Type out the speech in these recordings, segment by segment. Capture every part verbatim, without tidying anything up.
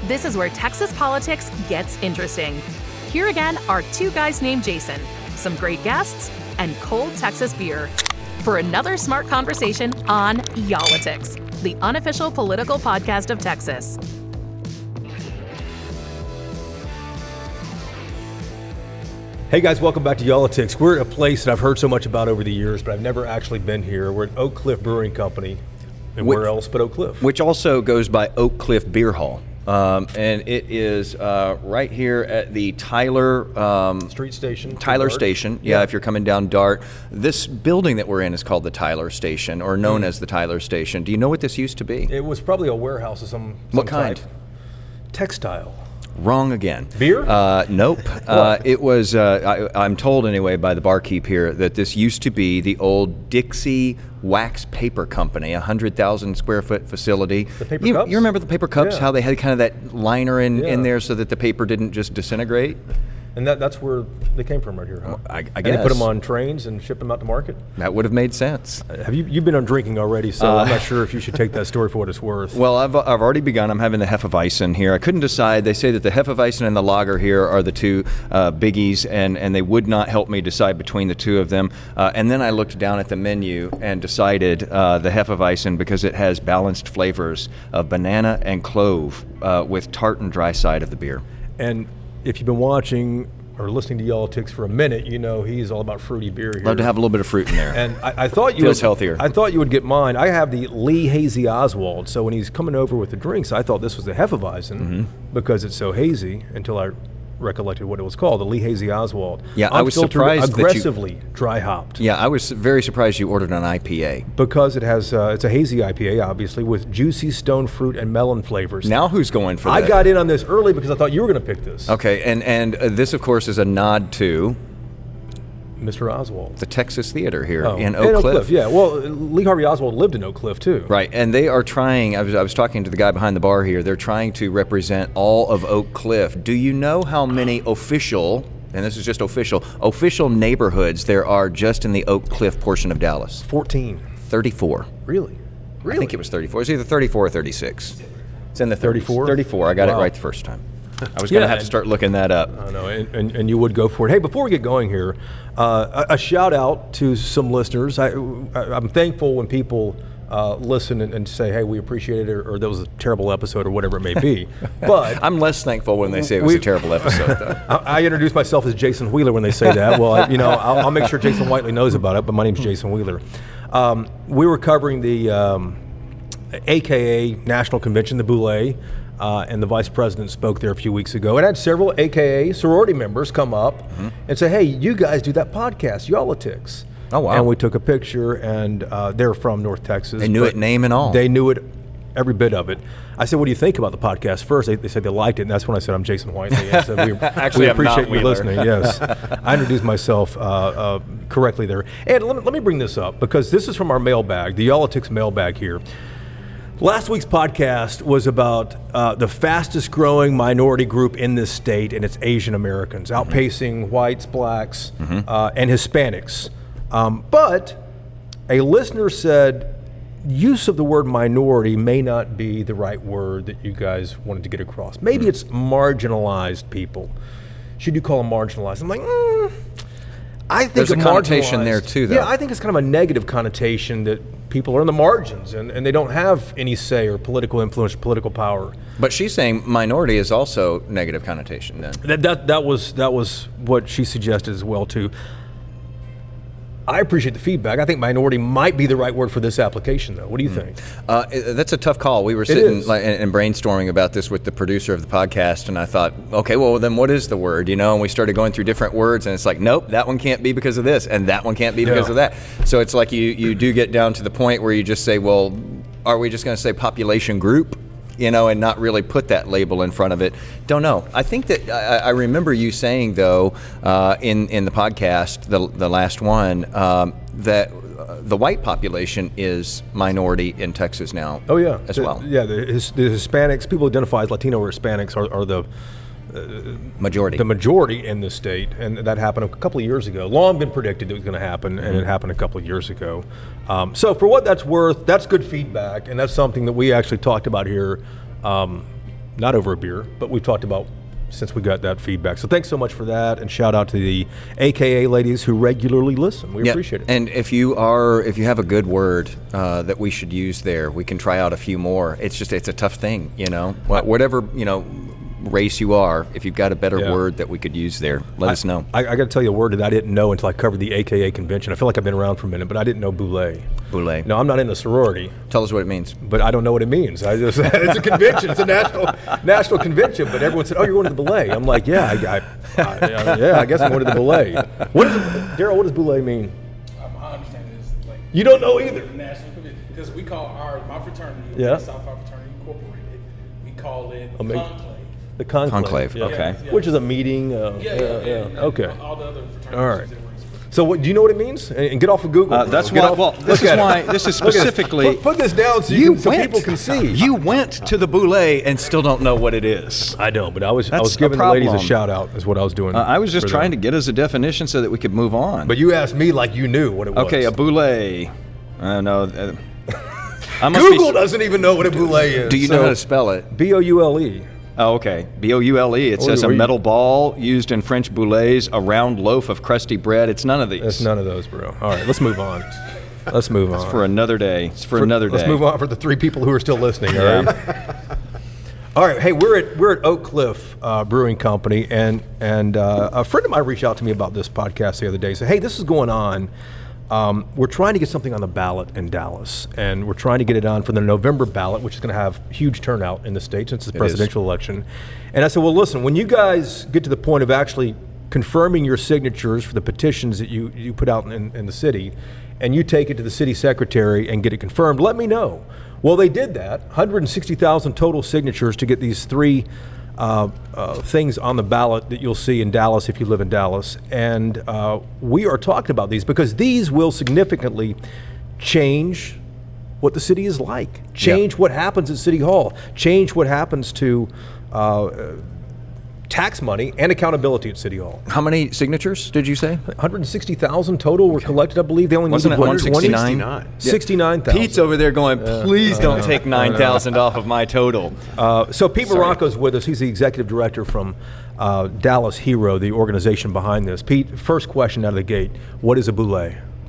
This is where Texas politics gets interesting. Here again are two guys named Jason, some great guests, and cold Texas beer for another smart conversation on Y'all-itics, the unofficial political podcast of Texas. Hey guys, welcome back to Y'all-itics. We're at a place that I've heard so much about over the years, but I've never actually been here. We're at Oak Cliff Brewing Company. And which, where else but Oak Cliff? Which also goes by Oak Cliff Beer Hall. Um, and it is uh, right here at the Tyler um, Street Station. Tyler Station, yeah, yeah, if you're coming down Dart. This building that we're in is called the Tyler Station, or known mm. as the Tyler Station. Do you know what this used to be? It was probably a warehouse of some, some What kind? Type. Textile. Wrong again. Beer? Uh, nope. uh, it was, uh, I, I'm told anyway by the barkeep here, that this used to be the old Dixie Wax Paper Company, a one hundred thousand square foot facility. The paper you, cups? You remember the paper cups, yeah. how they had kind of that liner in, yeah. in there so that the paper didn't just disintegrate? And that, that's where they came from right here, huh? I, I and guess. they put them on trains and shipped them out to market? That would have made sense. Uh, have you, you've been on drinking already, so uh, I'm not sure if you should take that story for what it's worth. Well, I've, I've already begun. I'm having the Hefeweizen here. I couldn't decide. They say that the Hefeweizen and the lager here are the two uh, biggies, and, and they would not help me decide between the two of them. Uh, and then I looked down at the menu and decided uh, the Hefeweizen because it has balanced flavors of banana and clove uh, with tart and dry side of the beer. And if you've been watching or listening to Y'all-itics for a minute, you know he's all about fruity beer here. Love to have a little bit of fruit in there. And I, I thought you feels would, healthier. I thought you would get mine. I have the Lee Hazy Oswald. So when he's coming over with the drinks, I thought this was the Hefeweizen mm-hmm. because it's so hazy until I recollected what it was called, the Lee Hazy Oswald. Yeah, I was surprised aggressively that you, dry hopped. Yeah, I was very surprised you ordered an I P A because it has uh, it's a hazy I P A, obviously, with juicy stone fruit and melon flavors. Now who's going for I that? I got in on this early because I thought you were going to pick this. Okay, and and uh, this of course is a nod to Mister Oswald, the Texas Theater here oh. in Oak, in Oak Cliff. Cliff. Yeah, well, Lee Harvey Oswald lived in Oak Cliff too. Right, and they are trying. I was I was talking to the guy behind the bar here. They're trying to represent all of Oak Cliff. Do you know how many official, and this is just official, official neighborhoods there are just in the Oak Cliff portion of Dallas? Fourteen. Thirty-four. Really? Really? I think it was thirty-four. It's either thirty-four or thirty-six. It's in the thirty-four. Thirty-four. I got wow. it right the first time. I was going to yeah, have to start looking that up. I know, and, and, and you would go for it. Hey, before we get going here, uh, a, a shout out to some listeners. I, I, I'm thankful when people uh, listen and, and say, hey, we appreciate it, or, or that was a terrible episode, or whatever it may be. But I'm less thankful when they say it was we, a terrible episode, though. I, I introduce myself as Jason Wheeler when they say that. Well, I, you know, I'll, I'll make sure Jason Whiteley knows about it, but my name's Jason Wheeler. Um, we were covering the um, A K A National Convention, the Boulé. Uh, and the vice president spoke there a few weeks ago and had several A K A sorority members come up mm-hmm. and say, hey, you guys do that podcast, Y'all-itics. Oh, wow. And we took a picture, and uh, they're from North Texas. They knew it name and all. They knew it, every bit of it. I said, what do you think about the podcast first? They, they said they liked it, and that's when I said, I'm Jason Whiteley. I said, we, Actually, we I'm appreciate not you Wheeler. listening. Yes. I introduced myself uh, uh, correctly there. And let me, let me bring this up, because this is from our mailbag, the Y'all-itics mailbag here. Last week's podcast was about uh, the fastest growing minority group in this state, and it's Asian Americans, mm-hmm. outpacing whites, blacks, mm-hmm. uh, and Hispanics. Um, but a listener said use of the word minority may not be the right word that you guys wanted to get across. Maybe mm-hmm. it's marginalized people. Should you call them marginalized? I'm like, mm, I think there's a connotation marginalized, there too, though. Yeah, I think it's kind of a negative connotation that people are in the margins and, and they don't have any say or political influence or political power. But she's saying minority is also negative connotation then. That that that was that was what she suggested as well too. I appreciate the feedback. I think minority might be the right word for this application, though. What do you mm. think? Uh, that's a tough call. We were sitting like, and, and brainstorming about this with the producer of the podcast, and I thought, okay, well, then what is the word? You know, and we started going through different words, and it's like, nope, that one can't be because of this, and that one can't be because yeah. of that. So it's like you, you do get down to the point where you just say, well, are we just going to say population group? You know, and not really put that label in front of it. Don't know. I think that I, I remember you saying, though, uh, in in the podcast, the the last one, um, that the white population is minority in Texas now. Oh yeah, as the, well. Yeah, the, his, the Hispanics, people identify as Latino or Hispanics, are, are the uh, majority. The majority in the state, and that happened a couple of years ago. Long been predicted it was going to happen, mm-hmm. and it happened a couple of years ago. Um, so for what that's worth, that's good feedback, and that's something that we actually talked about here um, not over a beer, but we've talked about since we got that feedback. So thanks so much for that, and shout out to the A K A ladies who regularly listen. We Yeah, appreciate it. And if you are, if you have a good word uh, that we should use there, we can try out a few more. It's just, it's a tough thing, you know. Wha- Whatever, you know, race you are, if you've got a better Yeah. word that we could use there, let us know. I, I got to tell you a word that I didn't know until I covered the A K A convention. I feel like I've been around for a minute, but I didn't know boule. Boule. No, I'm not in the sorority, Tell us what it means. but I don't know what it means. I just it's a convention. It's a national national convention. But everyone said, "Oh, you're going to the boule." I'm like, "Yeah, I, I, I, yeah, I guess I'm going to the boule." What is Daryl? What does boule mean? Um, I understand it is like You don't know either. national because we call our my fraternity, Yeah. Southside Fraternity Incorporated, we call it I mean- conclave. The conclave. Conclave, yeah. okay. Yeah. Which is a meeting. Uh, Yeah, yeah, yeah. and Okay. All the other fraternities. All right. use it. So, what, do you know what it means? And, and get off of Google. Uh, bro. that's Get why. off- Well, look this is at it. why. This is Look at this. specifically. Put, put this down so, you can, so people can see. You went to the boule and still don't know what it is. I don't, but I was I That's was a giving the ladies a problem. shout out. Is what I was doing. Uh, I was just for trying them. to get us a definition so that we could move on. But you asked me like you knew what it was. okay, a boule. Uh, no. Uh, I must Google be, doesn't even know what a boule is. Do you So- know how to spell it? B O U L E. Oh, okay. B O U L E. It Or- says or a you- metal ball used in French boulets, a round loaf of crusty bread. It's none of these. That's none of those, bro. All right, let's move on. Let's move on. For another day. It's for, For- another day. Let's move on for the three people who are still listening. All Yeah. right. All right. Hey, we're at we're at Oak Cliff uh, Brewing Company, and and uh, a friend of mine reached out to me about this podcast the other day. Said, "Hey, this is going on. Um, we're trying to get something on the ballot in Dallas, and we're trying to get it on for the November ballot, which is going to have huge turnout in the state since it's a It presidential election." And I said, "Well, listen, when you guys get to the point of actually confirming your signatures for the petitions that you you put out in, in the city, and you take it to the city secretary and get it confirmed, let me know." Well, they did that. one hundred sixty thousand total signatures to get these three uh, uh, things on the ballot that you'll see in Dallas if you live in Dallas. And uh, we are talking about these because these will significantly change what the city is like, change what happens at City Hall, change what happens to uh, uh, tax money and accountability at City Hall. How many signatures did you say? one hundred sixty thousand total were collected, I believe. They only Wasn't needed it one hundred twenty? one sixty-nine? sixty-nine thousand. Pete's over there going, please don't take nine thousand off of my total. Uh, so Pete Marocco's with us. He's the executive director from uh, Dallas Hero, the organization behind this. Pete, first question out of the gate: what is a boule?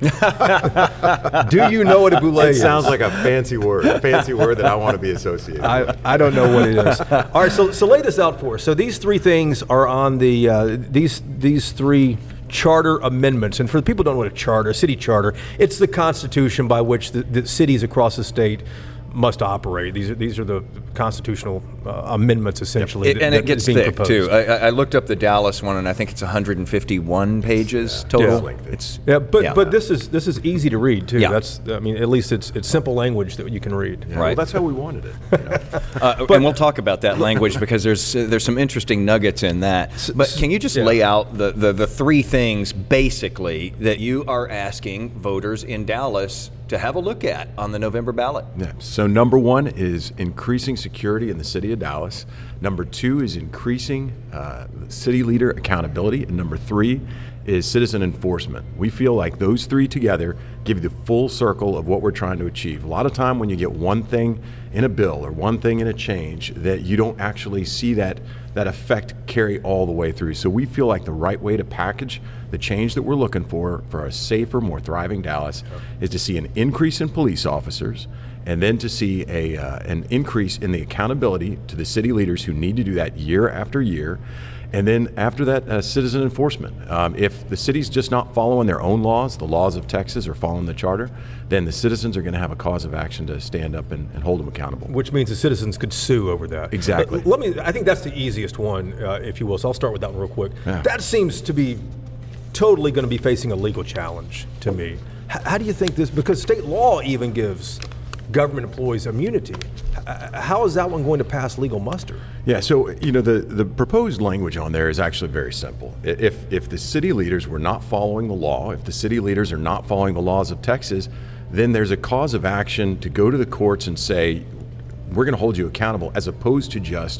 Do you know what a boule It is? sounds like a fancy word, a fancy word that I want to be associated with. I, I don't know what it is. All right, so so lay this out for us. So these three things are on the uh, these these three charter amendments. And for the people who don't know what a charter, a city charter, it's the constitution by which the, the cities across the state must operate. These are these are the constitutional uh, amendments essentially. It, that- and that it gets is being thick proposed. too. I, I I looked up the Dallas one, and I think it's one hundred fifty-one pages total. Yeah. It's Yeah, but but this is this is easy to read too. Yeah. That's I mean at least it's it's simple language that you can read. Yeah, well, right. that's how we wanted it. you know. Uh, and we'll talk about that language because there's uh, there's some interesting nuggets in that. But can you just yeah. lay out the, the, the three things basically that you are asking voters in Dallas to have a look at on the November ballot? Yeah. So number one is increasing security in the city of Dallas. Number two is increasing uh, city leader accountability. And number three is citizen enforcement. We feel like those three together give you the full circle of what we're trying to achieve. A lot of time when you get one thing in a bill or one thing in a change, that you don't actually see that that effect carry all the way through. So we feel like the right way to package the change that we're looking for for a safer, more thriving Dallas is to see an increase in police officers, and then to see a uh, an increase in the accountability to the city leaders who need to do that year after year. And then after that, uh, citizen enforcement. Um, if the city's just not following their own laws, the laws of Texas, or following the charter, then the citizens are going to have a cause of action to stand up and, and hold them accountable. Which means the citizens could sue over that. Exactly. But let me. I think that's the easiest one, uh, if you will. So I'll start with that one real quick. Yeah. That seems to be totally going to be facing a legal challenge to me. H- how do you think this? Because state law even gives government employees immunity. H- how is that one going to pass legal muster? Yeah, so you know the, the proposed language on there is actually very simple. I- If if the city leaders were not following the law, if the city leaders are not following the laws of Texas, then there's a cause of action to go to the courts and say, we're going to hold you accountable, as opposed to just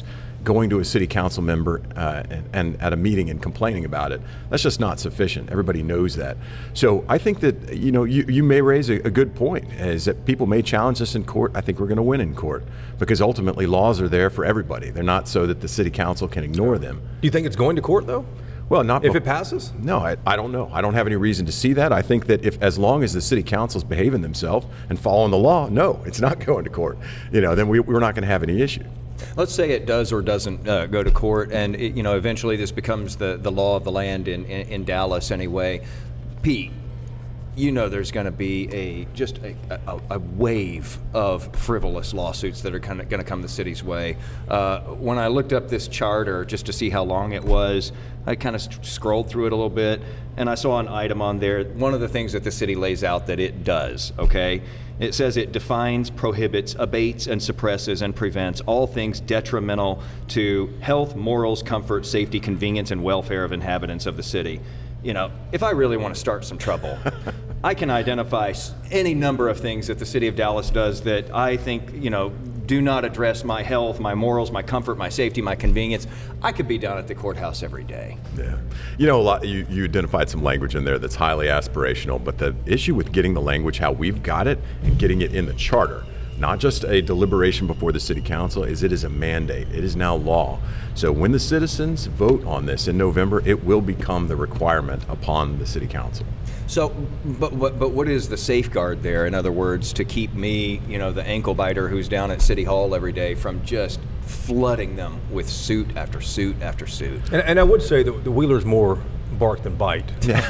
going to a city council member uh, and, and at a meeting and complaining about it. That's just not sufficient. Everybody knows that. So I think that, you know, you, you may raise a, a good point, is that people may challenge us in court. I think we're going to win in court, because ultimately laws are there for everybody. They're not so that the city council can ignore them. Do you think it's going to court, though? Well, not if be- it passes? No, I, I don't know. I don't have any reason to see that. I think that if, as long as the city council's behaving themselves and following the law, no, it's not going to court. You know, then we, we're not going to have any issue. Let's say it does or doesn't uh, go to court, and it, you know, eventually this becomes the, the law of the land in, in, in Dallas anyway. Pete, you know there's going to be a just a, a, a wave of frivolous lawsuits that are kind of going to come the city's way. Uh, when I looked up this charter just to see how long it was, I kind of st- scrolled through it a little bit, and I saw an item on there. One of the things that the city lays out that it does, okay? It says it defines, prohibits, abates, and suppresses and prevents all things detrimental to health, morals, comfort, safety, convenience, and welfare of inhabitants of the city. You know, if I really want to start some trouble, I can identify any number of things that the city of Dallas does that I think, you know, do not address my health, my morals, my comfort, my safety, my convenience. I could be down at the courthouse every day. Yeah. You know, a lot, you, you identified some language in there that's highly aspirational, but the issue with getting the language how we've got it and getting it in the charter, not just a deliberation before the city council, is it is a mandate. It is now law. So when the citizens vote on this in November, it will become the requirement upon the city council. So, but, but but what is the safeguard there? In other words, to keep me, you know, the ankle biter who's down at City Hall every day from just flooding them with suit after suit after suit. And, and I would say that the Wheelers more bark than bite.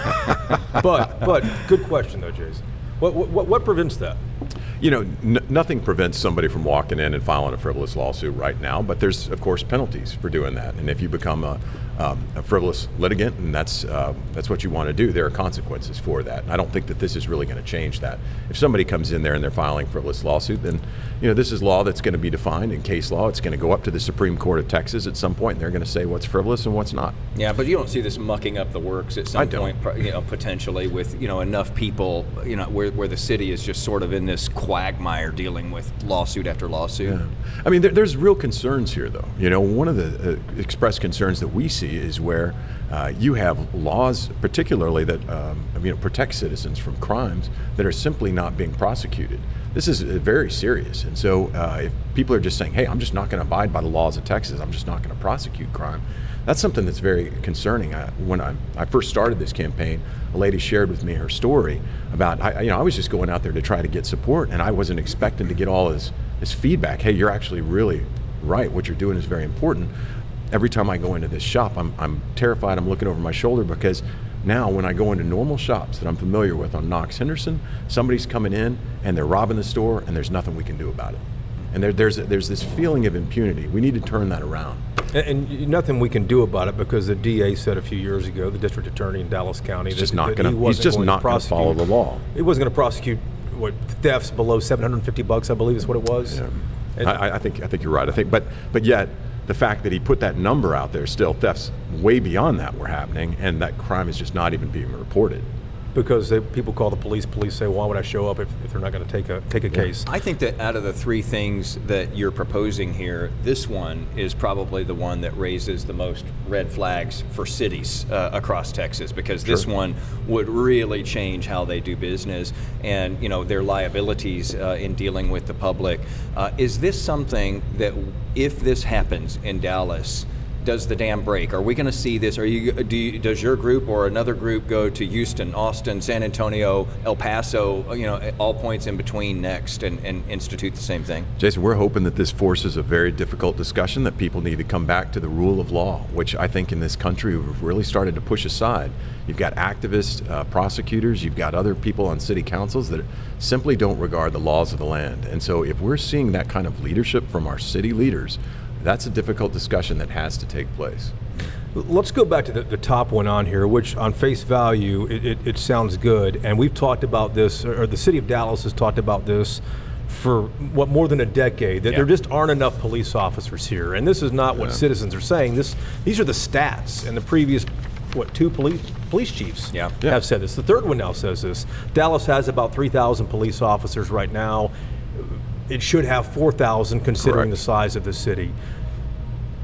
but but good question though, Jason. What what what prevents that? You know, n- nothing prevents somebody from walking in and filing a frivolous lawsuit right now, but there's, of course, penalties for doing that. And if you become a, um, a frivolous litigant, and that's uh, that's what you want to do, there are consequences for that. And I don't think that this is really going to change that. If somebody comes in there and they're filing a frivolous lawsuit, then, you know, this is law that's going to be defined in case law. It's going to go up to the Supreme Court of Texas at some point, and they're going to say what's frivolous and what's not. Yeah, but you don't see this mucking up the works at some I don't. point, pro- you know, potentially with, you know, enough people, you know, where, where the city is just sort of in this quagmire dealing with lawsuit after lawsuit. Yeah. I mean, there, there's real concerns here, though. You know, one of the uh, expressed concerns that we see is where uh, you have laws, particularly that um, you know protect citizens from crimes that are simply not being prosecuted. This is uh, very serious, and so uh, if people are just saying, "Hey, I'm just not going to abide by the laws of Texas. I'm just not going to prosecute crime," that's something that's very concerning. I, when I, I first started this campaign, a lady shared with me her story about, I, you know, I was just going out there to try to get support, and I wasn't expecting to get all this, this feedback. Hey, you're actually really right. What you're doing is very important. Every time I go into this shop, I'm, I'm terrified. I'm looking over my shoulder because now when I go into normal shops that I'm familiar with on Knox Henderson, somebody's coming in and they're robbing the store, and there's nothing we can do about it. And there, there's there's this feeling of impunity. We need to turn that around. And, and nothing we can do about it because the D A said a few years ago, the district attorney in Dallas County, He's that, just not that going he to. He's wasn't just going not to going to follow the law. He wasn't going to prosecute what thefts below seven hundred fifty bucks, I believe is what it was. Yeah. And, I, I think I think you're right. I think, but but yet the fact that he put that number out there, still thefts way beyond that were happening, and that crime is just not even being reported. Because they, people call the police. Police say, "Why would I show up if, if they're not going to take a take a case?" I think that out of the three things that you're proposing here, this one is probably the one that raises the most red flags for cities uh, across Texas, because this Sure. one would really change how they do business and, you know, their liabilities uh, in dealing with the public. Uh, is this something that, if this happens in Dallas, does the dam break? Are we going to see this? Are you, do you, does your group or another group go to Houston, Austin, San Antonio, El Paso, you know, all points in between next and, and institute the same thing? Jason, we're hoping that this forces a very difficult discussion, that people need to come back to the rule of law, which I think in this country we've really started to push aside. You've got activists, uh, prosecutors, you've got other people on city councils that simply don't regard the laws of the land. And so if we're seeing that kind of leadership from our city leaders, that's a difficult discussion that has to take place. Let's go back to the, the top one on here, which on face value, it, it, it sounds good. And we've talked about this, or the city of Dallas has talked about this for, what, more than a decade, that Yeah. there just aren't enough police officers here. And this is not what Yeah. citizens are saying. This, These are the stats, and the previous, what, two police police chiefs Yeah. have Yeah. said this. The third one now says this. Dallas has about three thousand police officers right now. It should have four thousand considering Correct. the size of the city.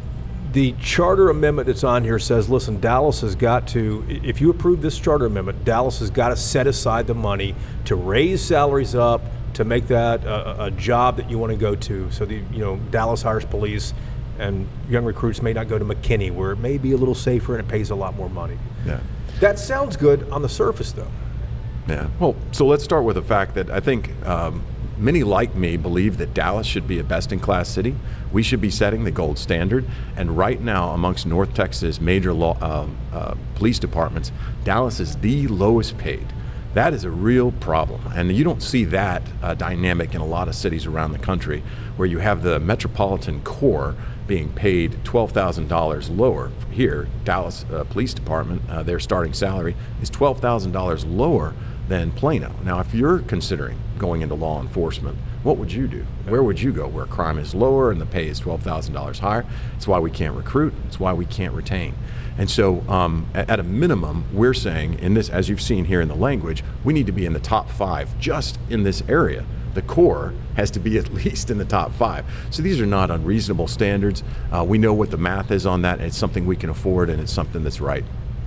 The charter amendment that's on here says, listen, Dallas has got to, if you approve this charter amendment, Dallas has got to set aside the money to raise salaries up, to make that a, a job that you want to go to. So the, you know, Dallas hires police, and young recruits may not go to McKinney, where it may be a little safer and it pays a lot more money. Yeah. That sounds good on the surface, though. Yeah. Well, so let's start with the fact that I think um, many like me believe that Dallas should be a best-in-class city. We should be setting the gold standard. And right now, amongst North Texas major law, uh, uh, police departments, Dallas is the lowest paid. That is a real problem. And you don't see that uh, dynamic in a lot of cities around the country, where you have the Metropolitan Core being paid twelve thousand dollars lower. Here, Dallas uh, Police Department, uh, their starting salary is twelve thousand dollars lower than Plano. Now, if you're considering going into law enforcement, what would you do? Where would you go where crime is lower and the pay is twelve thousand dollars higher? It's why we can't recruit. It's why we can't retain. And so um, at, at a minimum, we're saying in this, as you've seen here in the language, we need to be in the top five just in this area. The core has to be at least in the top five. So these are not unreasonable standards. Uh, we know what the math is on that. It's something we can afford, and it's something that's right.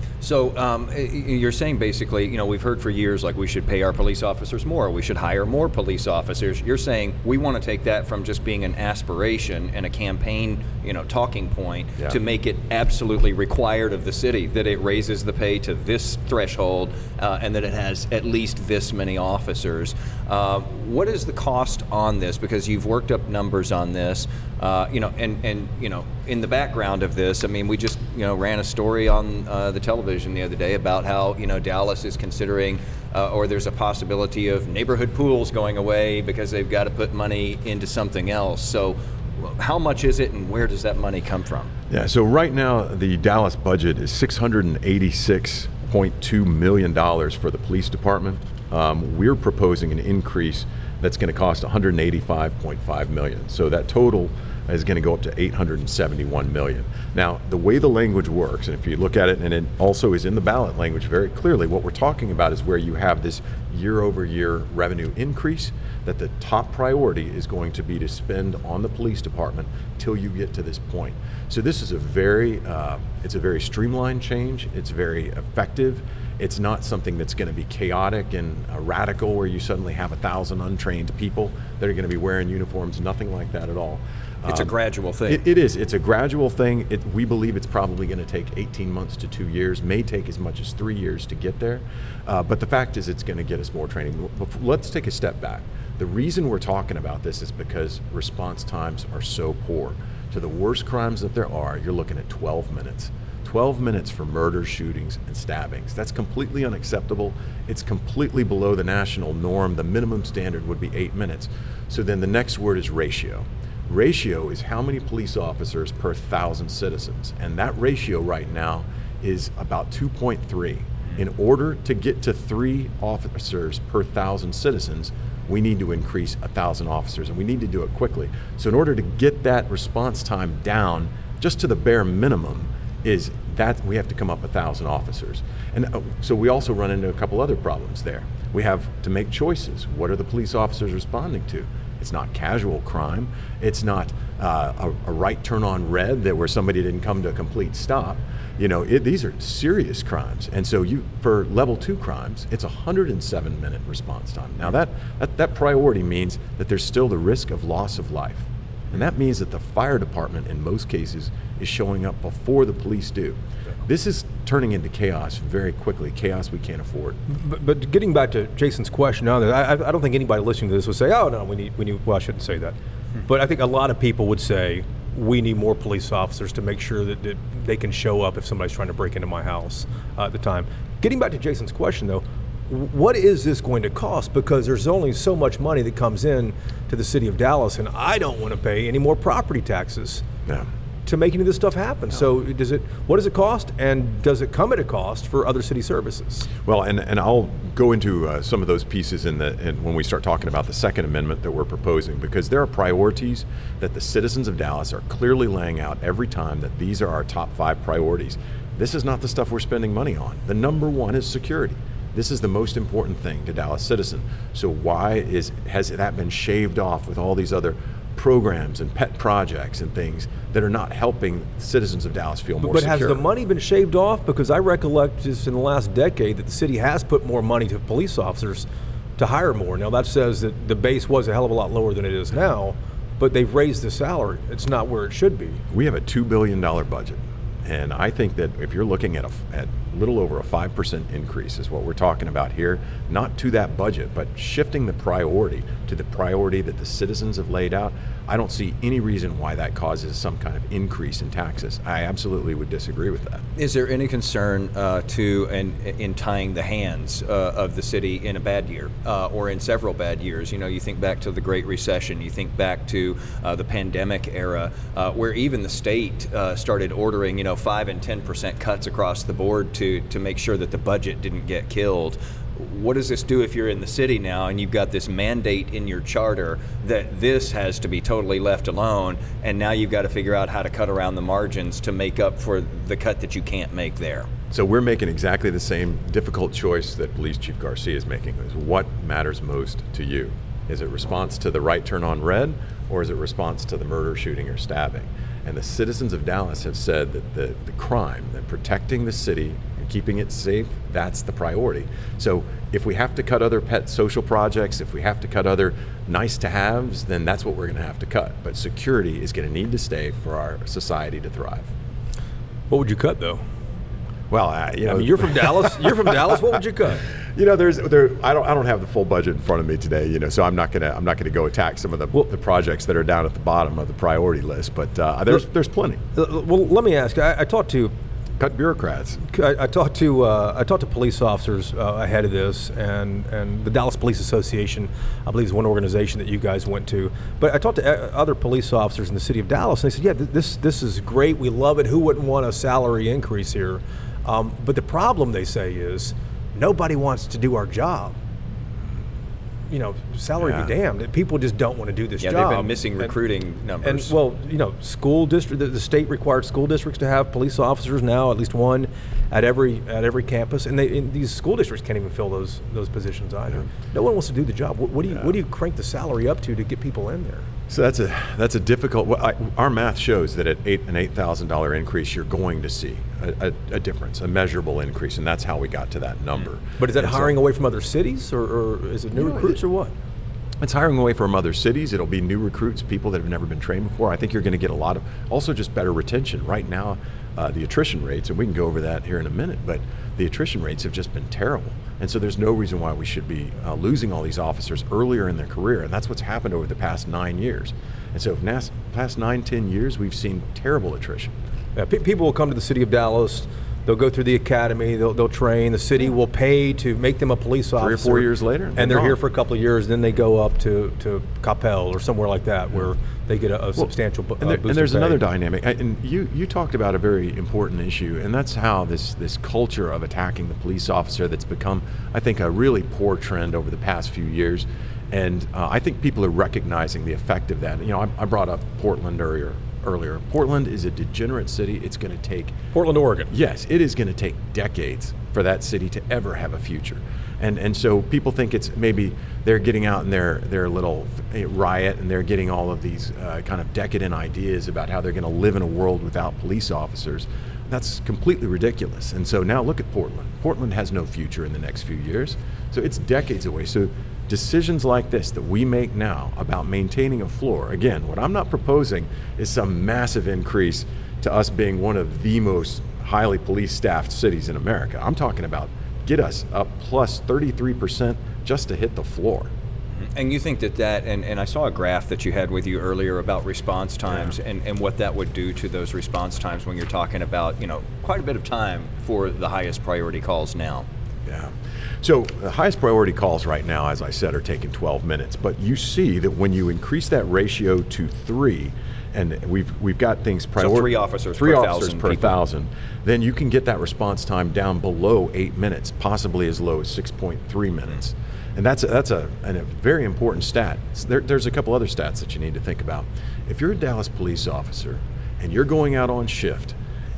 So um, you're saying basically, you know, we've heard for years like we should pay our police officers more, we should hire more police officers. You're saying we want to take that from just being an aspiration and a campaign, you know, talking point Yeah. to make it absolutely required of the city that it raises the pay to this threshold uh, and that it has at least this many officers. Uh, what is the cost on this? Because you've worked up numbers on this, uh, you know, and, and, you know, in the background of this, I mean, we just, you know, ran a story on uh, the television the other day about how, you know, Dallas is considering, uh, or there's a possibility of neighborhood pools going away because they've got to put money into something else. So how much is it, and where does that money come from? Yeah, so right now the Dallas budget is six hundred eighty-six point two million dollars for the police department. Um, we're proposing an increase that's going to cost one hundred eighty-five point five million dollars. So that total is going to go up to eight hundred seventy-one million dollars. Now, the way the language works, and if you look at it, and it also is in the ballot language very clearly, what we're talking about is where you have this year-over-year revenue increase, that the top priority is going to be to spend on the police department till you get to this point. So this is a very, uh, it's a very streamlined change. It's very effective. It's not something that's going to be chaotic and uh, radical, where you suddenly have a thousand untrained people that are going to be wearing uniforms. Nothing like that at all. It's Um, a gradual thing. It, it is. It's a gradual thing. It, we believe it's probably going to take eighteen months to two years, may take as much as three years to get there. Uh, but the fact is, it's going to get us more training. Let's take a step back. The reason we're talking about this is because response times are so poor. To the worst crimes that there are, you're looking at twelve minutes. twelve minutes for murders, shootings, and stabbings. That's completely unacceptable. It's completely below the national norm. The minimum standard would be eight minutes. So then the next word is ratio. Ratio is how many police officers per thousand citizens. And that ratio right now is about two point three. In order to get to three officers per thousand citizens, we need to increase a thousand officers, and we need to do it quickly. So in order to get that response time down just to the bare minimum, is that we have to come up a thousand officers. And uh, so we also run into a couple other problems there. We have to make choices. What are the police officers responding to? It's not casual crime. It's not uh, a, a right turn on red that where somebody didn't come to a complete stop. You know, it, these are serious crimes. And so you, for level two crimes, it's a one hundred seven minute response time. Now that, that, that priority means that there's still the risk of loss of life. And that means that the fire department in most cases is showing up before the police do. This is turning into chaos very quickly, chaos we can't afford. But, but getting back to Jason's question, now I, I don't think anybody listening to this would say, "Oh no, we need, we need." Well, I shouldn't say that, but I think a lot of people would say we need more police officers to make sure that, that they can show up if somebody's trying to break into my house uh, at the time. Getting back to Jason's question, though, what is this going to cost? Because there's only so much money that comes in to the city of Dallas, and I don't want to pay any more property taxes. Yeah. To make any of this stuff happen. No. So does it, what does it cost, and does it come at a cost for other city services? Well, and, and I'll go into uh, some of those pieces in the in, when we start talking about the Second Amendment that we're proposing, because there are priorities that the citizens of Dallas are clearly laying out every time that these are our top five priorities. This is not the stuff we're spending money on. The number one is security. This is the most important thing to Dallas citizens. So why is has that been shaved off with all these other programs and pet projects and things that are not helping citizens of Dallas feel more But secure. has the money been shaved off? Because I recollect just in the last decade that the city has put more money to police officers to hire more. Now that says that the base was a hell of a lot lower than it is now, but they've raised the salary. It's not where it should be. We have a two billion dollars budget. And I think that if you're looking at a at little over a five percent increase is what we're talking about here, not to that budget, but shifting the priority to the priority that the citizens have laid out, I don't see any reason why that causes some kind of increase in taxes. I absolutely would disagree with that. Is there any concern uh, to and in tying the hands uh, of the city in a bad year uh, or in several bad years? You know, you think back to the Great Recession, you think back to uh, the pandemic era, uh, where even the state uh, started ordering, you know, five and ten percent cuts across the board to to make sure that the budget didn't get killed. What does this do if you're in the city now and you've got this mandate in your charter that this has to be totally left alone, and now you've got to figure out how to cut around the margins to make up for the cut that you can't make there? So we're making exactly the same difficult choice that Police Chief Garcia is making. Is what matters most to you? Is it response to the right turn on red, or is it response to the murder, shooting, or stabbing? And the citizens of Dallas have said that the, the crime, that protecting the city and keeping it safe, that's the priority. So if we have to cut other pet social projects, if we have to cut other nice to haves, then that's what we're going to have to cut. But security is going to need to stay for our society to thrive. What would you cut though? Well, uh, you know, I mean, you're from Dallas. You're from Dallas. What would you cut? You know, there's there. I don't. I don't have the full budget in front of me today. You know, so I'm not gonna. I'm not gonna go attack some of the, Well, the projects that are down at the bottom of the priority list. But uh, there's there's plenty. Uh, Well, let me ask. I, I talked to Cut bureaucrats. I, I talked to uh, I talked to police officers uh, ahead of this, and, and the Dallas Police Association, I believe, is one organization that you guys went to. But I talked to uh, other police officers in the city of Dallas, and they said, "Yeah, th- this this is great. We love it. Who wouldn't want a salary increase here?" Um, but the problem, they say, is nobody wants to do our job. You know, salary Yeah. be damned. People just don't want to do this Yeah, job. they've been missing And- recruiting numbers. And well, you know, school district, the, the state required school districts to have police officers now, at least one, at every at every campus, and they and these school districts can't even fill those those positions either. No one wants to do the job. What, what do you what do you crank the salary up to to get people in there? So that's a that's a difficult. Well, I, our math shows that at eight an eight thousand dollar increase, you're going to see a, a, a difference, a measurable increase, and that's how we got to that number. But is that And so- hiring away from other cities, or, or is it new You know, recruits, it- or what? It's hiring away from other cities. It'll be new recruits, people that have never been trained before. I think you're going to get a lot of, also just better retention. Right now, uh, the attrition rates, and we can go over that here in a minute, but the attrition rates have just been terrible. And so there's no reason why we should be uh, losing all these officers earlier in their career. And that's what's happened over the past nine years. And so for the past nine, ten years, we've seen terrible attrition. Yeah, pe- people will come to the city of Dallas. They'll go through the academy. They'll, they'll train. The city will pay to make them a police officer. Three or four years later, and they're they're here gone. for a couple of years. Then they go up to to Coppell or somewhere like that, where they get a, a substantial bu- And, uh, there, boost and there's in pay. another dynamic, I- and you you talked about a very important issue, and that's how this this culture of attacking the police officer that's become, I think, a really poor trend over the past few years, and uh, I think people are recognizing the effect of that. You know, I, I brought up Portland earlier. Earlier, Portland is a degenerate city. It's going to take Portland, Oregon. Yes, it is going to take decades for that city to ever have a future. And and so people think it's maybe they're getting out in their, their little riot and they're getting all of these uh, kind of decadent ideas about how they're going to live in a world without police officers. That's completely ridiculous. And so now look at Portland. Portland has no future in the next few years. So it's decades away. So decisions like this that we make now about maintaining a floor, again, what I'm not proposing is some massive increase to us being one of the most highly police staffed cities in America. I'm talking about get us up plus thirty-three percent just to hit the floor. And you think that that, and, and I saw a graph that you had with you earlier about response times Yeah. and, and what that would do to those response times when you're talking about, you know, quite a bit of time for the highest priority calls now. Yeah. So the highest priority calls right now, as I said, are taking twelve minutes. But you see that when you increase that ratio to three, and we've we've got things priority. three officers three per officers thousand per people. thousand, then you can get that response time down below eight minutes, possibly as low as six point three minutes. And that's a, that's a, a very important stat. There, there's a couple other stats that you need to think about. If you're a Dallas police officer and you're going out on shift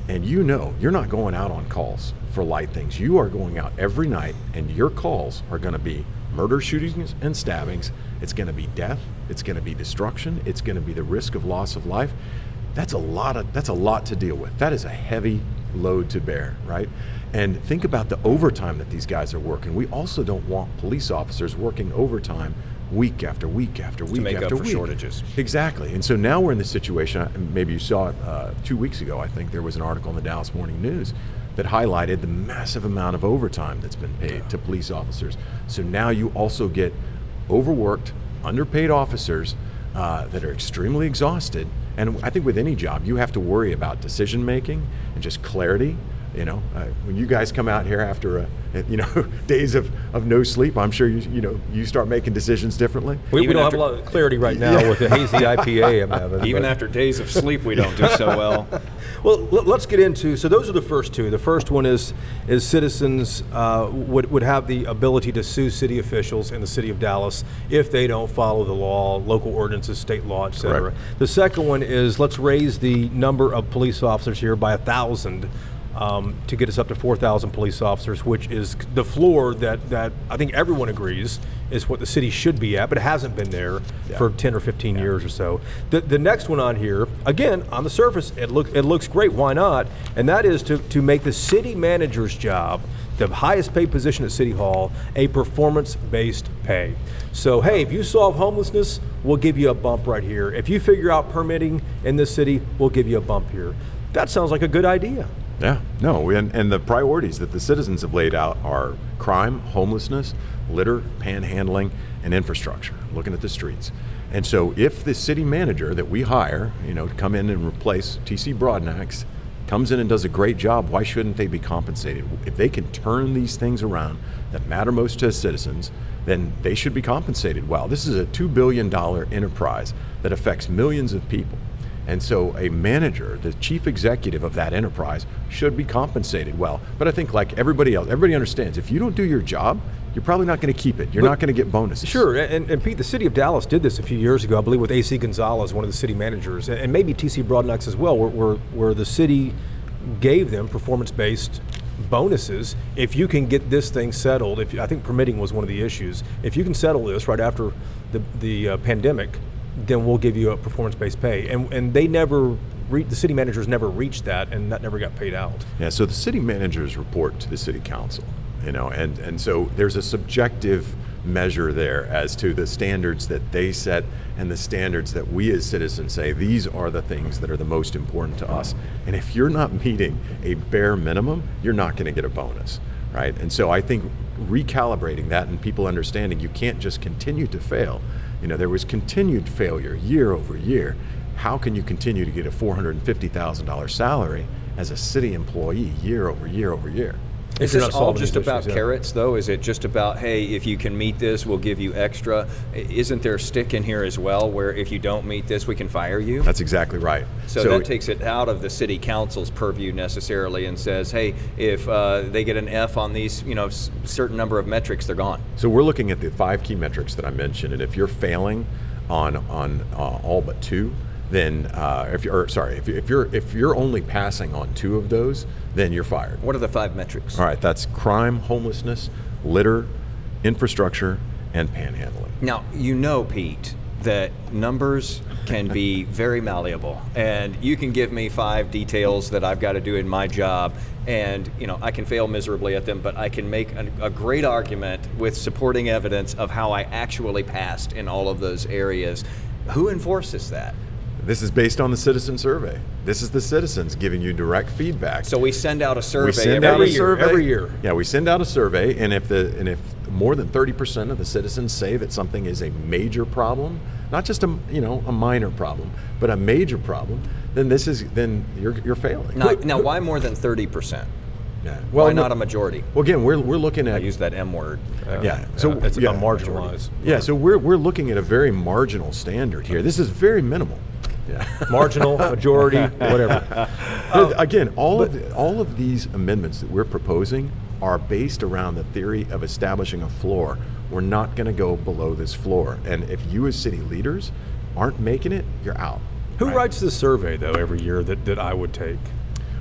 and you know you're not going out on calls for light things. You are going out every night, and your calls are going to be murder, shootings, and stabbings. It's going to be death. It's going to be destruction. It's going to be the risk of loss of life. That's a lot of that's a lot to deal with. That is a heavy load to bear, right? And think about the overtime that these guys are working. We also don't want police officers working overtime week after week after week make after up for week. shortages. Exactly. And so now we're in this situation. Maybe you saw it uh, two weeks ago. I think there was an article in the Dallas Morning News that highlighted the massive amount of overtime that's been paid to police officers. So now you also get overworked, underpaid officers uh, that are extremely exhausted. And I think with any job, you have to worry about decision making and just clarity. You know, uh, when you guys come out here after uh, you know days of, of no sleep, I'm sure you you know you start making decisions differently. We, we Even don't after- have a lot of clarity right now Yeah. with the hazy I P A I'm having. Even but- after days of sleep, we don't do so well. Well, l- let's get into, so those are the first two. The first one is is citizens uh, would, would have the ability to sue city officials in the city of Dallas if they don't follow the law, local ordinances, state law, et cetera. Correct. The second one is let's raise the number of police officers here by a thousand. Um, to get us up to four thousand police officers, which is the floor that, that I think everyone agrees is what the city should be at, but it hasn't been there Yeah. for ten or fifteen years or so. The, the next one on here, again, on the surface, it, look, it looks great, why not? And that is to, to make the city manager's job, the highest paid position at City Hall, a performance-based pay. So, hey, if you solve homelessness, we'll give you a bump right here. If you figure out permitting in this city, we'll give you a bump here. That sounds like a good idea. Yeah, no, and, and the priorities that the citizens have laid out are crime, homelessness, litter, panhandling, and infrastructure, looking at the streets. And so if the city manager that we hire, you know, to come in and replace T C Broadnax, comes in and does a great job, why shouldn't they be compensated? If they can turn these things around that matter most to citizens, then they should be compensated well. This is a two billion dollars enterprise that affects millions of people. And so a manager, the chief executive of that enterprise, should be compensated well. But I think like everybody else, everybody understands, if you don't do your job, you're probably not going to keep it. You're But- not going to get bonuses. Sure, and, and Pete, the city of Dallas did this a few years ago, I believe, with A C Gonzalez, one of the city managers, and maybe T C Broadnax as well, where, where, where the city gave them performance-based bonuses. If you can get this thing settled, if I think permitting was one of the issues, if you can settle this right after the, the uh, pandemic, then we'll give you a performance-based pay. And and they never, re- the city managers never reached that, and that never got paid out. Yeah, so the city managers report to the city council, you know, and, and so there's a subjective measure there as to the standards that they set and the standards that we as citizens say, these are the things that are the most important to us. And if you're not meeting a bare minimum, you're not going to get a bonus, right? And so I think recalibrating that and people understanding you can't just continue to fail. You know, there was continued failure year over year. How can you continue to get a four hundred fifty thousand dollars salary as a city employee year over year over year? Is If you're this not all solving just these about issues, yeah. carrots, though? Is it just about, hey, if you can meet this, we'll give you extra? I- Isn't there a stick in here as well, where if you don't meet this, we can fire you? That's exactly right. So, that takes it out of the city council's purview necessarily, and says, hey, if uh, they get an F on these, you know, s- certain number of metrics, they're gone. So we're looking at the five key metrics that I mentioned, and if you're failing on on uh, all but two, then uh, if you're or, sorry, if, you, if you're if you're only passing on two of those, then you're fired. What are the five metrics? All right, that's crime, homelessness, litter, infrastructure, and panhandling. Now, you know, Pete, that numbers can be very malleable, and you can give me five details that I've got to do in my job, and you know I can fail miserably at them, but I can make a, a great argument with supporting evidence of how I actually passed in all of those areas. Who enforces that? This is based on the citizen survey. This is the citizens giving you direct feedback. So we send out a survey we send every out a year, survey every year. Yeah, we send out a survey, and if the and if more than thirty percent of the citizens say that something is a major problem, not just a you know a minor problem, but a major problem, then this is then you're you're failing. Now, now why more than thirty percent? Yeah. Why no- not a majority? Well, again, we're we're looking I at use that M word. yeah. So Uh, it's yeah, marginalized. Yeah, so we're we're looking at a very marginal standard here. This is very minimal. Yeah. Marginal, majority, whatever. But again, all of the, all of these amendments that we're proposing are based around the theory of establishing a floor. We're not going to go below this floor, and if you as city leaders aren't making it, you're out. Who right? writes the survey, though, every year that, that I would take?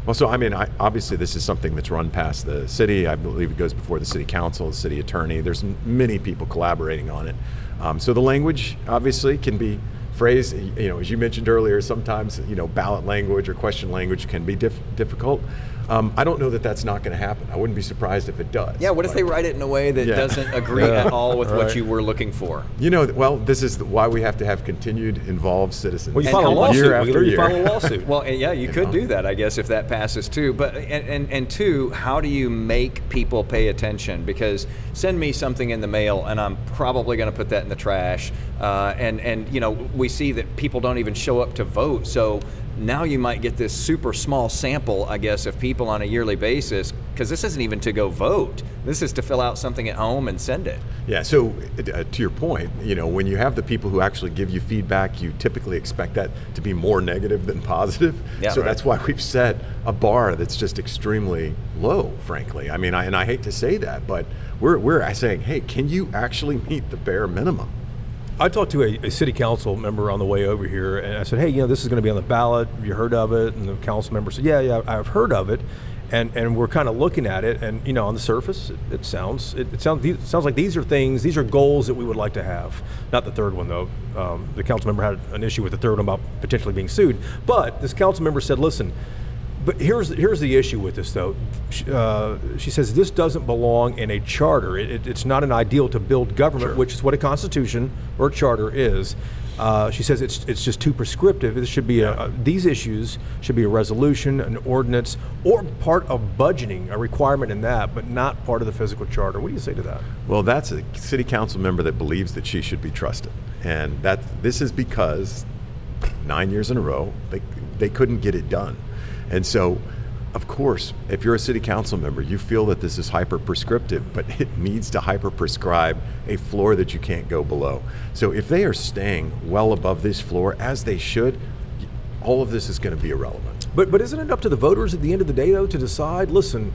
Well, so I mean, I, obviously this is something that's run past the city. I believe it goes before the city council, the city attorney. There's m- many people collaborating on it. Um, so the language obviously can be phrased, you know, as you mentioned earlier, sometimes, you know, ballot language or question language can be diff- difficult. Um, I don't know that that's not going to happen. I wouldn't be surprised if it does. Yeah, what if But- they write it in a way that Yeah. doesn't agree at all with what Right. you were looking for? You know, well, this is why we have to have continued involved citizens. Well, you And file a how much- lawsuit. year We after literally year. file a lawsuit. Well, and yeah, you could know? do that, I guess, if that passes too. But and, and and two, how do you make people pay attention? Because send me something in the mail, and I'm probably going to put that in the trash. Uh, and and you know, we see that people don't even show up to vote. So now you might get this super small sample, I guess, of people on a yearly basis. Because this isn't even to go vote. This is to fill out something at home and send it. Yeah, so uh, to your point, you know, when you have the people who actually give you feedback, you typically expect that to be more negative than positive. Yeah, so right. that's why we've set a bar that's just extremely low, frankly. I mean, I, and I hate to say that, but we're, we're saying, hey, can you actually meet the bare minimum? I talked to a, a city council member on the way over here, and I said, hey, you know, this is going to be on the ballot. Have you heard of it? And the council member said, yeah, yeah, I've heard of it. And and we're kind of looking at it, and you know, on the surface, it, it sounds it, it sounds it sounds like these are things, these are goals that we would like to have. Not the third one though. Um, the council member had an issue with the third one about potentially being sued. But this council member said, listen, but here's here's the issue with this though. She, uh, she says this doesn't belong in a charter. It, it, it's not an ideal to build government, Sure. which is what a constitution or a charter is. Uh, she says it's it's just too prescriptive. It should be a, a, these issues should be a resolution, an ordinance, or part of budgeting, a requirement in that, but not part of the physical charter. What do you say to that? Well, that's a city council member that believes that she should be trusted. And that this is because nine years in a row, they, they couldn't get it done. And so, of course, if you're a city council member, you feel that this is hyper prescriptive, but it needs to hyper prescribe a floor that you can't go below. So if they are staying well above this floor, as they should, all of this is going to be irrelevant. But but isn't it up to the voters at the end of the day though to decide? Listen,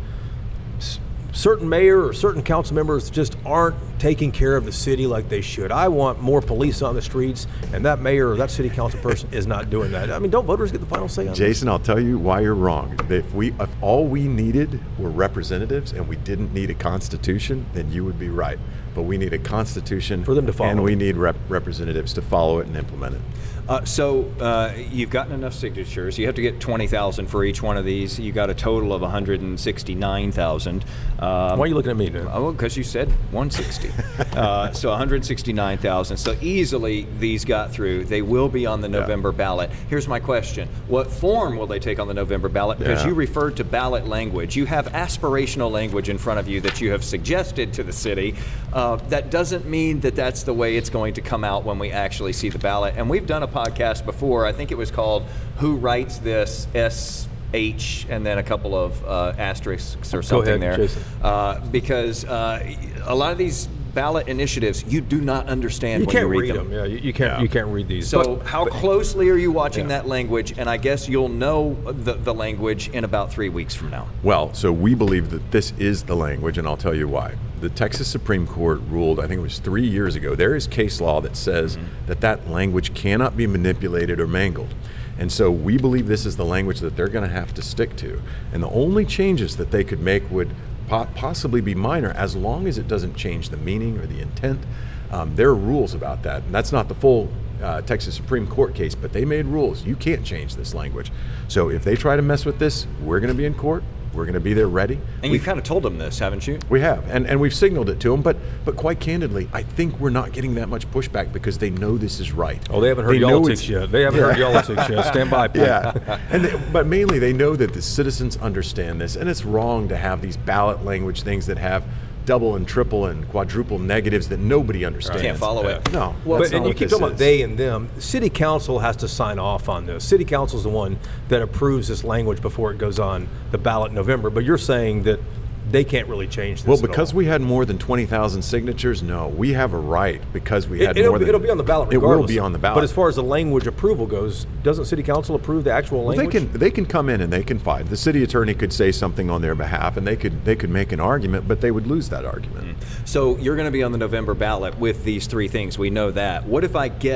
s- certain mayor or certain council members just aren't taking care of the city like they should. I want more police on the streets, and that mayor or that city council person is not doing that. I mean, don't voters get the final say on this? Jason, I'll tell you why you're wrong. If we, if all we needed were representatives and we didn't need a constitution, then you would be right. But we need a constitution For them to follow and we it. need rep- representatives to follow it and implement it. Uh, so uh, you've gotten enough signatures. You have to get twenty thousand for each one of these. You got a total of one hundred sixty-nine thousand. Um, Why are you looking at me, dude? Oh, because you said one hundred sixty. uh, so one hundred sixty-nine thousand. So easily these got through. They will be on the November ballot. Here's my question. What form will they take on the November ballot? Because Yeah. you referred to ballot language. You have aspirational language in front of you that you have suggested to the city. Uh, that doesn't mean that that's the way it's going to come out when we actually see the ballot. And we've done a podcast before. I think it was called Who Writes This? S H and then a couple of uh, asterisks or something ahead, there. Jason. Uh, because uh, a lot of these ballot initiatives you do not understand You when can't you read, read them. them. Yeah, you, you can't. Yeah. You can't read these. So But- how but- closely are you watching Yeah. that language? And I guess you'll know the, the language in about three weeks from now. Well, so we believe that this is the language, and I'll tell you why. The Texas Supreme Court ruled, I think it was three years ago, there is case law that says Mm-hmm. that that language cannot be manipulated or mangled. And so we believe this is the language that they're going to have to stick to. And the only changes that they could make would po- possibly be minor as long as it doesn't change the meaning or the intent. Um, there are rules about that. And that's not the full uh, Texas Supreme Court case, but they made rules. You can't change this language. So if they try to mess with this, we're going to be in court. We're going to be there ready. And We- you've kind of told them this, haven't you? we have, and, and we've signaled it to them, but but quite candidly, I think we're not getting that much pushback because they know this is right. Oh, they haven't heard They know politics it's- yet. They haven't heard politics yet. Stand by. Pat. Yeah, and they, but mainly they know that the citizens understand this, and it's wrong to have these ballot language things that have double and triple and quadruple negatives that nobody understands. Can't follow it. No, Well, that's But, and not you what keep this talking about is. they and them. City council has to sign off on this. City council is the one that approves this language before it goes on the ballot in November. But you're saying that they can't really change this. Well, at because all. we had more than twenty thousand signatures, no, we have a right because we It, had it'll, more than. it'll be on the ballot. It will Regardless. be on the ballot. But as far as the language approval goes, doesn't city council approve the actual Well, they language? can they can come in and they can fight. The city attorney could say something on their behalf, and they could they could make an argument, but they would lose that argument. So you're going to be on the November ballot with these three things. We know that. What if I get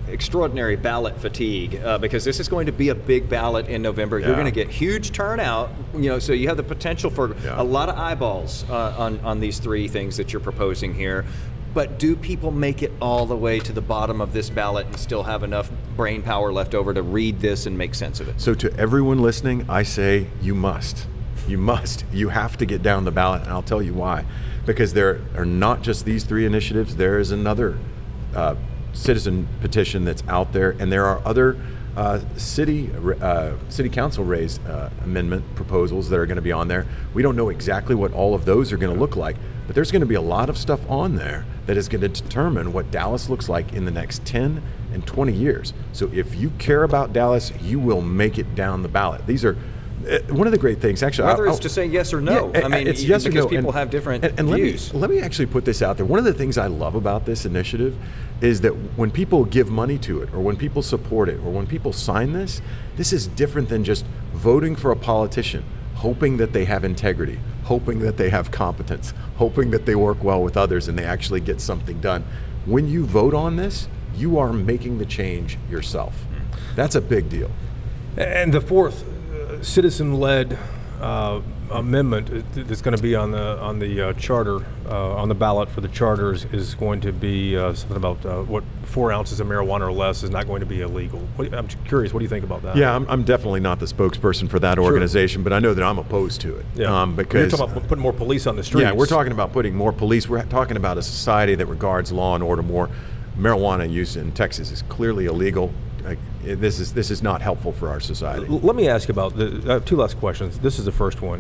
extraordinary ballot fatigue uh, because this is going to be a big ballot in November. Yeah. You're going to get huge turnout, you know, so you have the potential for Yeah. a lot of eyeballs uh, on, on these three things that you're proposing here. But do people make it all the way to the bottom of this ballot and still have enough brain power left over to read this and make sense of it? So to everyone listening, I say you must. You must. You have to get down the ballot, and I'll tell you why. Because there are not just these three initiatives. There is another uh, citizen petition that's out there, and there are other uh, city uh, city council raised uh, amendment proposals that are going to be on there. We don't know exactly what all of those are going to look like, but there's going to be a lot of stuff on there that is going to determine what Dallas looks like in the next ten and twenty years. So if you care about Dallas, you will make it down the ballot. These are uh, one of the great things. Actually, Whether I'll, it's to say yes or no. Yeah, I mean, it's yes or because no. people And- have different and, and views. Let me, let me actually put this out there. One of the things I love about this initiative is that when people give money to it, or when people support it, or when people sign this, this is different than just voting for a politician, hoping that they have integrity, hoping that they have competence, hoping that they work well with others and they actually get something done. When you vote on this, you are making the change yourself. That's a big deal. And the fourth uh, citizen-led uh, amendment that's going to be on the on the uh, charter, uh, on the ballot for the charters, is going to be uh, something about uh, what four ounces of marijuana or less is not going to be illegal. What, I'm curious, what do you think about that? Yeah, I'm, I'm definitely not the spokesperson for that organization, but I know that I'm opposed to it. Yeah. Um, because You're talking about putting more police on the streets. Yeah, we're talking about putting more police. We're talking about a society that regards law and order more. Marijuana use in Texas is clearly illegal. Like, it- this is this is not helpful for our society. L- Let me ask you about the. I have two last questions. This is the first one.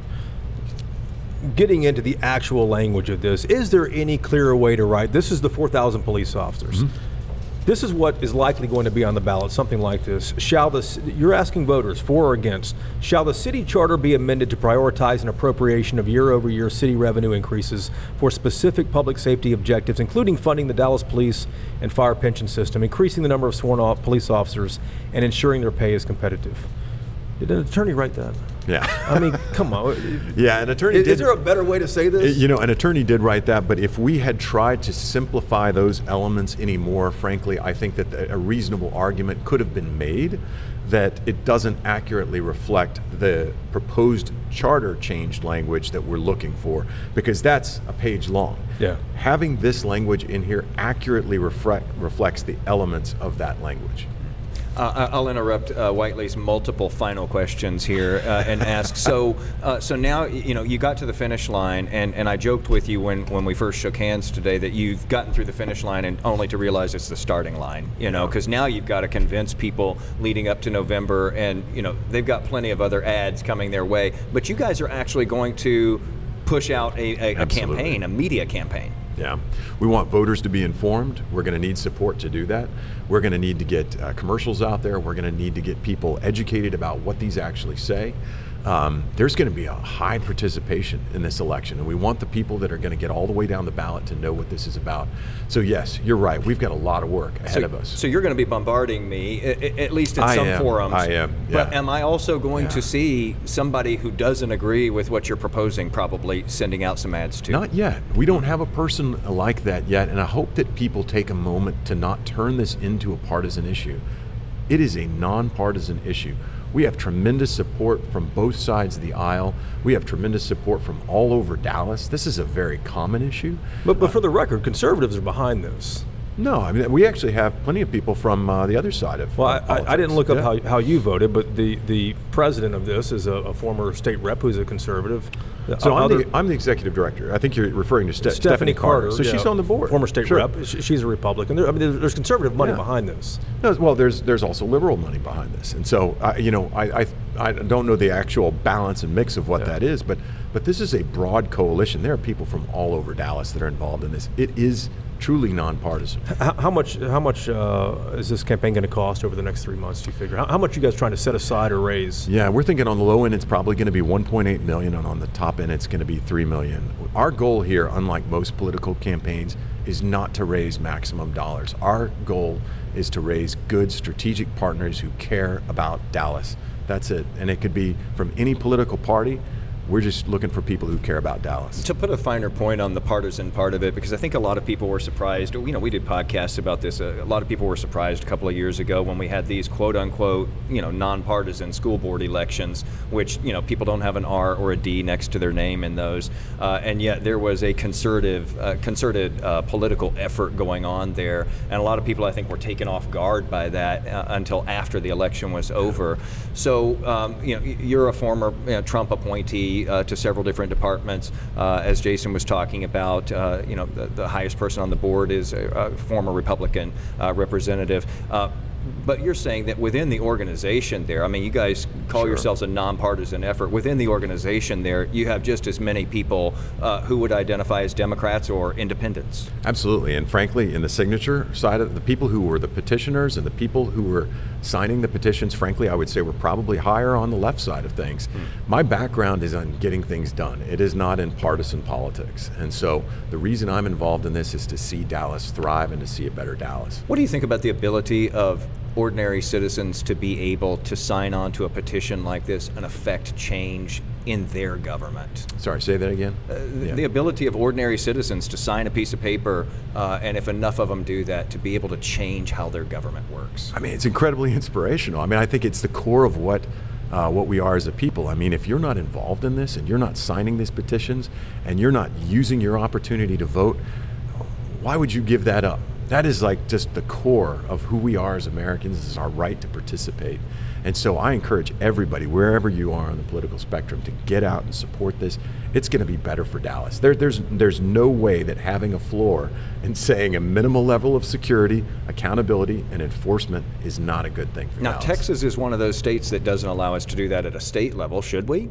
Getting into the actual language of this, is there any clearer way to write? This is the four thousand police officers. This is what is likely going to be on the ballot, something like this. Shall the, c- you're asking voters, for or against, shall the city charter be amended to prioritize an appropriation of year-over-year city revenue increases for specific public safety objectives, including funding the Dallas Police and Fire Pension System, increasing the number of sworn off police officers, and ensuring their pay is competitive? Did an attorney write that? Yeah. I mean, come on. Yeah, an attorney Is, did. is there a better way to say this? You know, an attorney did write that, but if we had tried to simplify those elements anymore, frankly, I think that a reasonable argument could have been made that it doesn't accurately reflect the proposed charter changed language that we're looking for, because that's a page long. Yeah. Having this language in here accurately reflect, reflects the elements of that language. Uh, I'll interrupt uh, Whiteley's multiple final questions here uh, and ask. So, uh, so now you know you got to the finish line, and, and I joked with you when, when we first shook hands today that you've gotten through the finish line, and only to realize it's the starting line. You know, because now you've got to convince people leading up to November, and you know they've got plenty of other ads coming their way. But you guys are actually going to push out a, a, a Absolutely. campaign, a media campaign. Yeah, we want voters to be informed. We're going to need support to do that. We're going to need to get uh, commercials out there. We're going to need to get people educated about what these actually say. Um, there's going to be a high participation in this election, and we want the people that are going to get all the way down the ballot to know what this is about. So yes, you're right. We've got a lot of work ahead So, of us. so you're going to be bombarding me, a- a- at least in I some am. forums. I am, But yeah. am I also going Yeah. to see somebody who doesn't agree with what you're proposing probably sending out some ads too? Not yet. We don't have a person like that yet, and I hope that people take a moment to not turn this into a partisan issue. It is a nonpartisan issue. We have tremendous support from both sides of the aisle. We have tremendous support from all over Dallas. This is a very common issue. But, but for the record, conservatives are behind this. No, I mean, we actually have plenty of people from uh, the other side of Well, of I, I, I didn't look up politics. how, how you voted, but the, the president of this is a, a former state rep who's a conservative. So I'm Other- the, I'm the executive director. I think you're referring to Ste- Stephanie Carter. So yeah, she's on the board. Former state Sure. rep. She- She's a Republican. There, I mean, there's, there's conservative money Yeah. behind this. No, well, there's there's also liberal money behind this, and so I, you know, I, I I don't know the actual balance and mix of what Yeah. that is, but but this is a broad coalition. There are people from all over Dallas that are involved in this. It is truly nonpartisan. How, how much how much uh, is this campaign going to cost over the next three months? Do you figure? How, how much are you guys trying to set aside or raise? Yeah, we're thinking on the low end it's probably going to be one point eight million, and on the top end it's going to be three million. Our goal here, unlike most political campaigns, is not to raise maximum dollars. Our goal is to raise good strategic partners who care about Dallas. That's it. And it could be from any political party. We're just looking for people who care about Dallas. To put a finer point on the partisan part of it, because I think a lot of people were surprised. You know, we did podcasts about this. A, a lot of people were surprised a couple of years ago when we had these quote unquote, you know, nonpartisan school board elections, which, you know, people don't have an R or a D next to their name in those. Uh, and yet there was a concerted, uh, concerted uh, political effort going on there. And a lot of people, I think, were taken off guard by that uh, until after the election was over. So, um, you know, you're a former you know, Trump appointee Uh, to several different departments. Uh, as Jason was talking about, uh, you know, the, the highest person on the board is a, a former Republican uh, representative. Uh, but you're saying that within the organization there, I mean, you guys call Sure. yourselves a nonpartisan effort. Within the organization there, you have just as many people uh, who would identify as Democrats or independents. Absolutely, and frankly, in the signature side of the people who were the petitioners and the people who were signing the petitions, frankly, I would say were probably higher on the left side of things. Mm. My background is on getting things done. It is not in partisan politics. And so the reason I'm involved in this is to see Dallas thrive and to see a better Dallas. What do you think about the ability of ordinary citizens to be able to sign on to a petition like this and affect change in their government? Sorry, say that again? Uh, the, Yeah. the ability of ordinary citizens to sign a piece of paper, uh, and if enough of them do that, to be able to change how their government works. I mean, it's incredibly inspirational. I mean, I think it's the core of what uh, what we are as a people. I mean, if you're not involved in this and you're not signing these petitions and you're not using your opportunity to vote, why would you give that up? That is like just the core of who we are as Americans, is our right to participate. And so I encourage everybody, wherever you are on the political spectrum, to get out and support this. It's going to be better for Dallas. There, there's, there's no way that having a floor and saying a minimal level of security, accountability, and enforcement is not a good thing for Now, Dallas. Texas is one of those states that doesn't allow us to do that at a state level. Should we?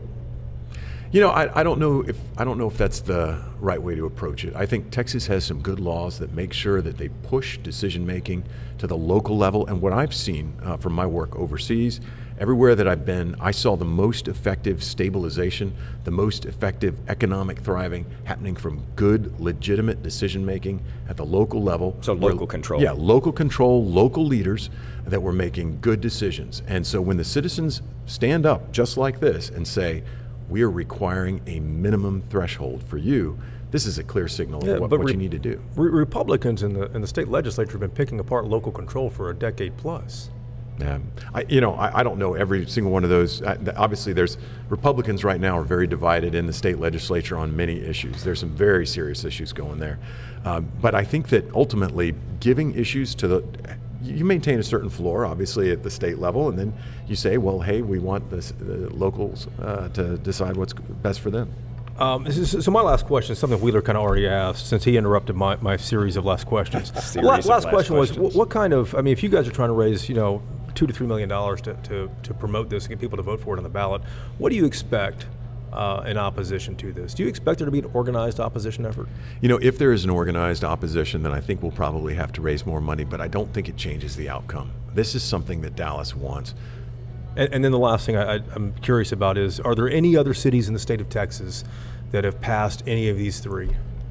You know, I, I don't know if I don't know if that's the right way to approach it. I think Texas has some good laws that make sure that they push decision making to the local level. And what I've seen uh, from my work overseas, everywhere that I've been, I saw the most effective stabilization, the most effective economic thriving happening from good, legitimate decision making at the local level. So where- local control. Yeah, local control, local leaders that were making good decisions. And so when the citizens stand up just like this and say, we are requiring a minimum threshold for you, this is a clear signal Yeah, of what, but what re- you need to do. Re- Republicans in the in the state legislature have been picking apart local control for a decade plus. Yeah, I, you know, I, I don't know every single one of those. Uh, th- obviously, there's Republicans right now are very divided in the state legislature on many issues. There's some very serious issues going there, um, but I think that ultimately giving issues to the you maintain a certain floor, obviously, at the state level, and then you say, well, hey, we want this, the locals uh, to decide what's best for them. Um, so so my last question is something Wheeler kind of already asked, since he interrupted my, my series of last questions. Series La- of last last question was, questions. what, what kind of, I mean, if you guys are trying to raise, you know, two to three million dollars to, to, to promote this and get people to vote for it on the ballot, what do you expect uh, in opposition to this? Do you expect there to be an organized opposition effort? You know, if there is an organized opposition, then I think we'll probably have to raise more money, but I don't think it changes the outcome. This is something that Dallas wants. And, and then the last thing I, I, I'm curious about is, are there any other cities in the state of Texas that have passed any of these three?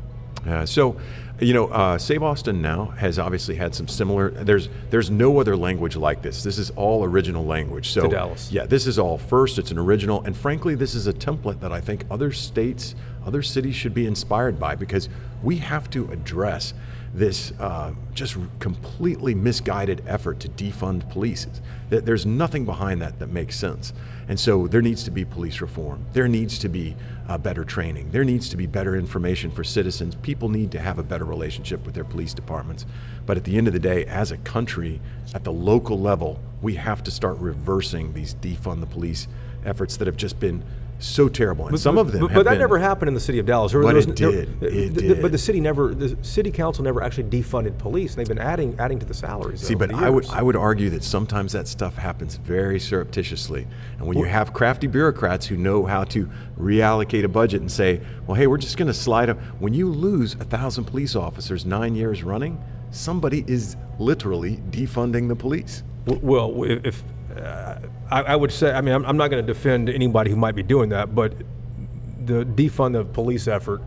Uh, so, you know, uh, Save Austin Now has obviously had some similar. There's there's no other language like this. This is all original language. So To Dallas. Yeah, this is all first. It's an original, and frankly, this is a template that I think other states, other cities should be inspired by, because we have to address this uh, just completely misguided effort to defund police. That there's nothing behind that that makes sense. And so there needs to be police reform. There needs to be uh, better training. There needs to be better information for citizens. People need to have a better relationship with their police departments. But at the end of the day, as a country, at the local level, we have to start reversing these defund the police efforts that have just been so terrible. And some of them But, have but that been, never happened in the city of Dallas. There- But there was- it there- did. It the- did. But the city never, the city council never actually defunded police, and they've been adding adding to the salaries. See, over but the I would years. I would argue that sometimes that stuff happens very surreptitiously, and when you have crafty bureaucrats who know how to reallocate a budget and say, well, hey, we're just going to slide up. When you lose a thousand police officers nine years running, somebody is literally defunding the police. W- Well, if uh, I, I would say, I mean, I'm, I'm not going to defend anybody who might be doing that, but the defund the police effort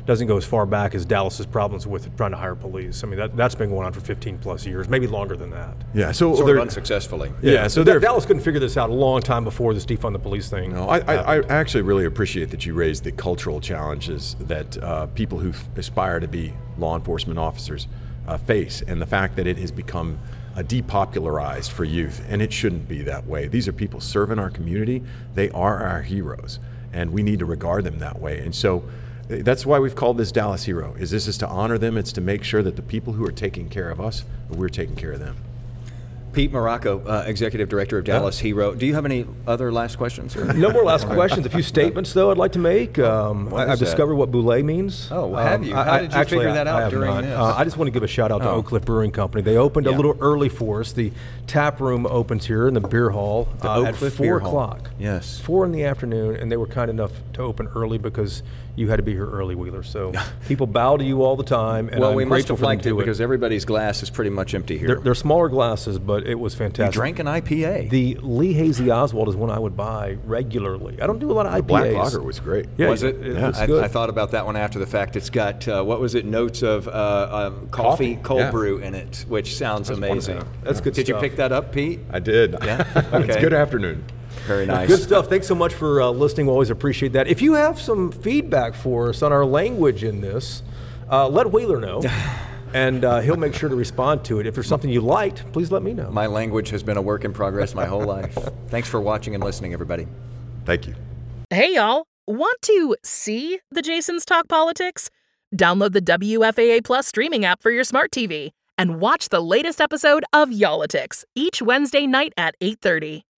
doesn't go as far back as Dallas's problems with trying to hire police. I mean, that, that's been going on for fifteen plus years, maybe longer than that. Yeah, so Sort there- of unsuccessfully. Yeah, so Da- there. Dallas couldn't figure this out a long time before this defund the police thing. No, I, I, I actually really appreciate that you raised the cultural challenges that uh, people who f- aspire to be law enforcement officers uh, face, and the fact that it has become uh, depopularized for youth, and it shouldn't be that way. These are people serving our community. They are our heroes, and we need to regard them that way. And so uh, that's why we've called this Dallas Hero. Is this is to honor them. It's to make sure that the people who are taking care of us, we're taking care of them. Pete Morocco, uh, Executive Director of Dallas Hero. Do you have any other last questions? Or? No more last questions. A few statements, though, I'd like to make. Um, What I, is I've that? discovered what boulet means. Oh, have Um, you? I- How I- did you actually, figure I- that I out have during not. this? Uh, I just want to give a shout out to Oh. Oak Cliff Brewing Company. They opened Yeah. a little early for us. The tap room opens here in the beer hall The uh, Oak at Cliff four Beer Hall. o'clock. Yes. Four in the afternoon, and they were kind enough to open early because you had to be here early, Wheeler. So people bow to you all the time, and well, I'm we must grateful have for them liked to it do because everybody's glass is pretty much empty here. They're, they're smaller glasses, but it was you fantastic. drank an I P A. The Lee Hazy Oswald is one I would buy regularly. I don't do a lot of I P As. Black Lager was great. Yeah, was it? it Yeah. looks I, good. I thought about that one after the fact. It's got, uh, what was it, notes of uh, um, coffee, Coffee, cold yeah. brew in it, which sounds amazing. wonderful. That's good Did stuff. you pick that up, Pete? I did. Yeah? It's Okay. good afternoon. Very nice. Good stuff. Thanks so much for uh, listening. We always appreciate that. If you have some feedback for us on our language in this, uh, let Wheeler know, and uh, he'll make sure to respond to it. If there's something you liked, please let me know. My language has been a work in progress my whole life. Thanks for watching and listening, everybody. Thank you. Hey, y'all. Want to see the Jasons Talk Politics? Download the W F A A Plus streaming app for your smart T V and watch the latest episode of Y'all-itics each Wednesday night at eight thirty.